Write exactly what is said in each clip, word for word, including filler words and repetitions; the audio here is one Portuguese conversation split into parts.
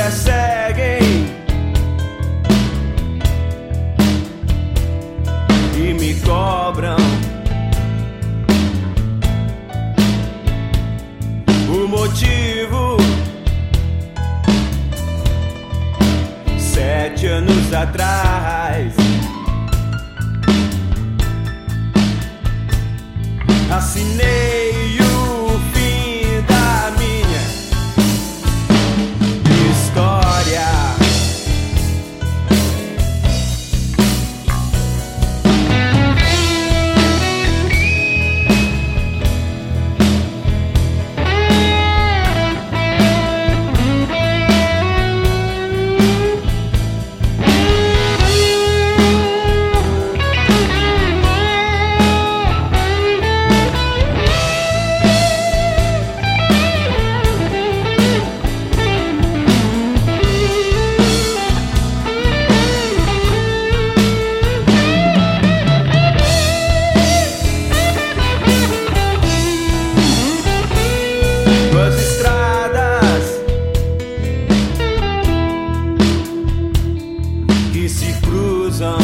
perseguem e me cobram. O motivo, sete anos atrás, assinei o fim da minha história. Duas estradas que se cruzam,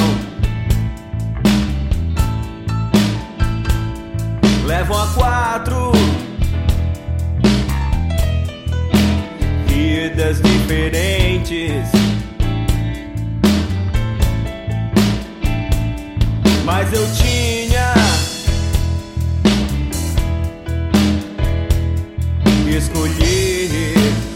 levam a quatro vidas diferentes, mas eu tinha escolher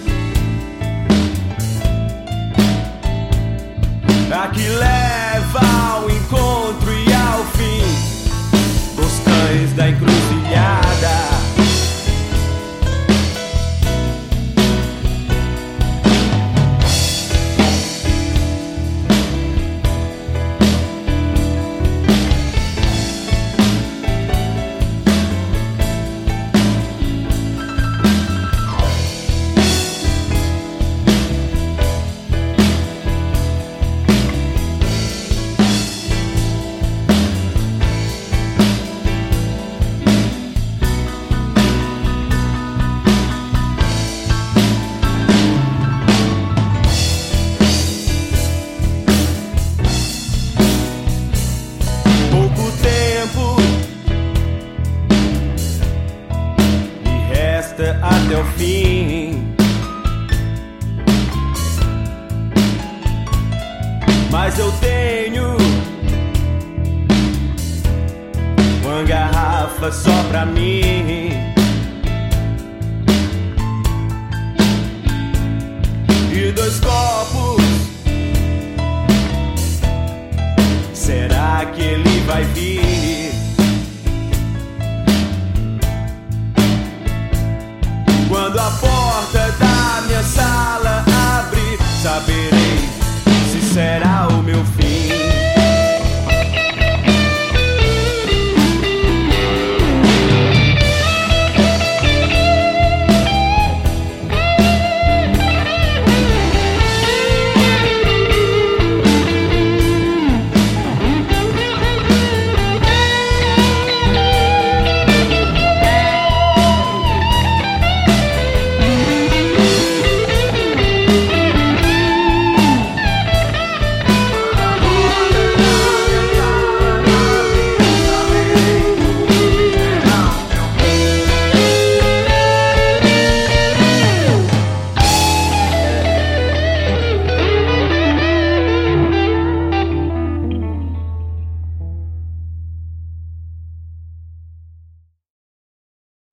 a que leva ao encontro e ao fim dos cães da encruzilhada. Até o fim, mas eu tenho uma garrafa só pra mim e dois copos. Será que ele vai vir?